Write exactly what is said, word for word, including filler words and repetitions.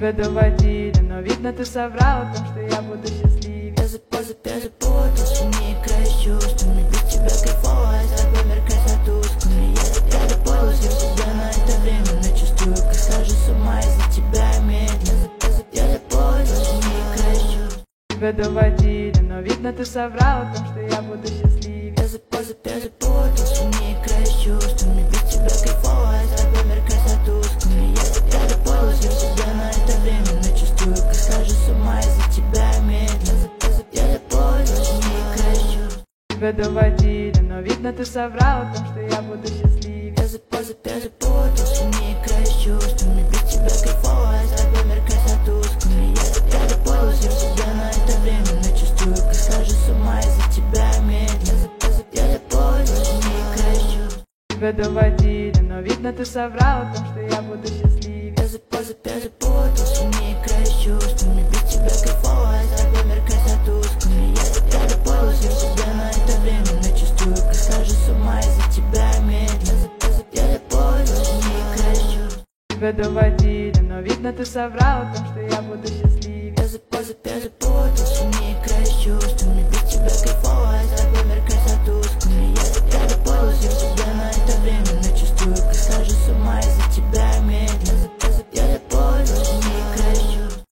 Тебя доводили, но видно ты соврал о том, что я буду счастлив. Я запутался, сильнее край с чувствами. Без тебя кайфово, с тобой меркать на тусклыми. Я, я допоздно себя на это время, но чувствую, как схожу с ума из-за тебя медленно. Я запутался, сильнее край с чувствами. Тебя доводили, но видно ты соврал о том, что я буду счастлив. Я запутался, сильнее край с чувствами. Без тебя кайфово, с тобой меркать на тусклыми. Я, я допоздно себя на это время, но чувствую, как схожу с ума из-за тебя медленно. Я запутался, сильнее край с чувствами. Тебя доводили, но видно ты соврал о том, что я буду счастлив. Я запутался, сильнее край с чувствами. Без тебя кайфово, с тобой меркать на тусклыми. Я, я допоздно себя на это время, но чувствую, как схожу с ума из-за тебя медленно. Я запутался, сильнее край с чувствами. Тебя доводили, но видно ты соврал о том, что я буду счастлив. Я запутался, сильнее край с чувствами. Без тебя кайфово, с тобой меркать на тусклыми. Я, я допоздно себя на это время, но чувствую, как схожу с ума из-за тебя медленно. Я запутался, сильнее край с чувствами. Тебя доводили, но видно ты соврал о том, что я буду счастлив. Я запутался, сильнее край с чувствами. Без тебя кайфово,